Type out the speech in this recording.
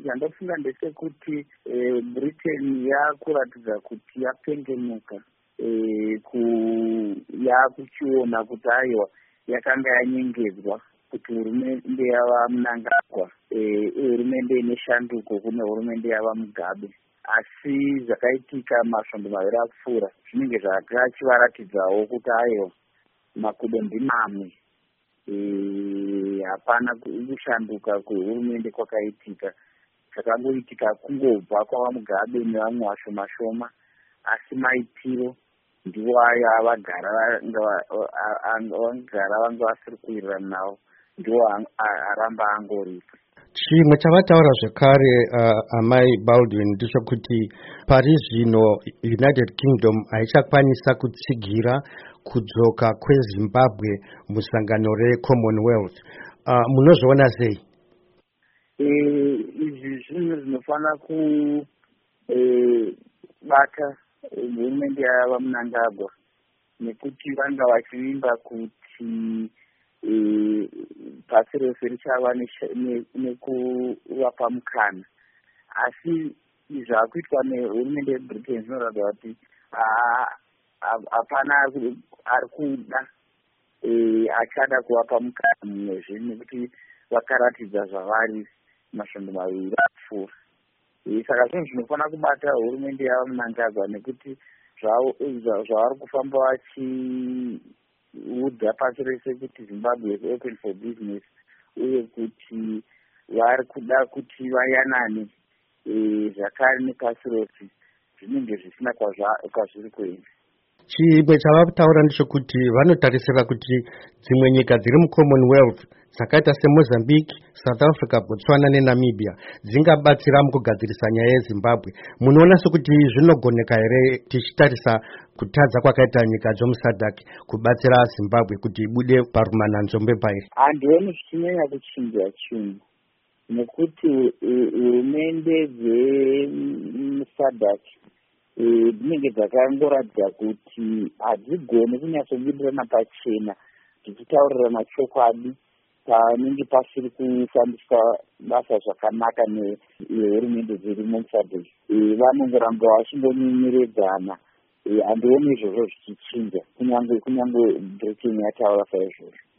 yandafunga ndechekuti Britain yakuratidza kuti yapengenuka yakuchiona kuti aiwa yakanga yanyengedzwa kuti hurumende yava Mnangagwa hurumende ine shanduko kune hurumende yava Mugabe, asi zvakaitika masvondo maviri apfuura zvinenge zvakachivaratidzawo kuti aiwa makudo ndimamwe. Hapana kushanduka kwehurumende kwakaitika, chakangoitika kungobva kwava Mugabe nevamwe vashoma shoma, asi maitiro ndiwo ayo avagara vanga vasiri kuwirirana nawo ndiwo aramba angoripo. Chimwe chavataura zvekare amai Baldwin ndechekuti pari zvino United Kingdom haichakwanisa kutsigira kudzoka kweZimbabwe musangano reCommonwealth. Munozviona sei? Izvi zvinhu zvinofana kubata hurumende yava Mnangagwa, nekuti vanga vachivimba kuti pasi rose richava nekuvapa mukana, asi zvakuitwa nehurumende yeBritain zvinoratidza kuti hapana ari kuda achada kuvapa mukana mumwezve, nekuti vakaratidza zvavari masvondo maviri apfuura. Saka zvinhu zvinofana kubata hurumende yava Mnangagwa, nekuti zvavari kufamba vachiudza pasi rese kuti Zimbabwe is open for business, uye kuti vari kuda kuti vayanane zvakare nepasi rose, zvinenge zvisina kwazviri kuenda. Chimwe chavataura ndechekuti vanotarisira kuti dzimwe nyika dziri muCommonwealth dzakaita seMozambique, South Africa, Botswana neNamibia dzingabatsira mukugadzirisa nyaya yeZimbabwe. Munoona sekuti zvinogoneka here tichitarisa kutadza kwakaita nyika dzomuSADC kubatsira Zimbabwe kuti ibude parumananzombe pairi? Handioni zvichinyanya kuchinja chinhu, nekuti hurumende dzemuSADC dzinenge dzakangoratidza kuti hadzigoni kunyatsobudirana pachena dzichitaurirana chokwadi panenge pasiri kufambiswa basa zvakanaka nehurumende dzirimo muSADC. Vanongoramba vachingonyunyiredzana. Handioni izvozvo zvichichinja, kunyange Britain yataura saizvozvo.